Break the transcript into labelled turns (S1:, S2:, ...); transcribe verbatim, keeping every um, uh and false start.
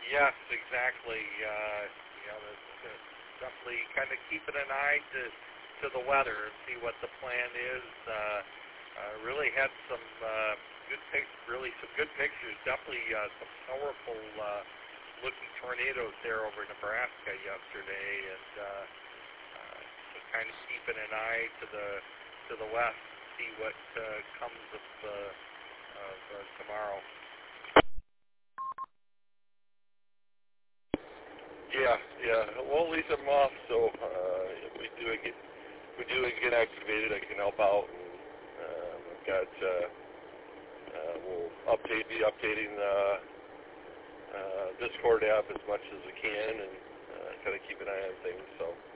S1: Yes, exactly. Uh, you know, that's, uh, definitely kind of keeping an eye to to the weather and see what the plan is. Uh, uh, really had some uh, good pic, really some good pictures. Definitely uh, some powerful uh, looking tornadoes there over Nebraska yesterday, and uh, uh, so kind of keeping an eye to the to the west to see what uh, comes of, uh, of uh, tomorrow.
S2: Yeah, yeah. Well, at least I'm off, so uh, if we do get if we do get activated, I can help out. And, uh, I've got uh, uh, we'll update be updating the uh, Discord app as much as we can, and uh, kind of keep an eye on things. So.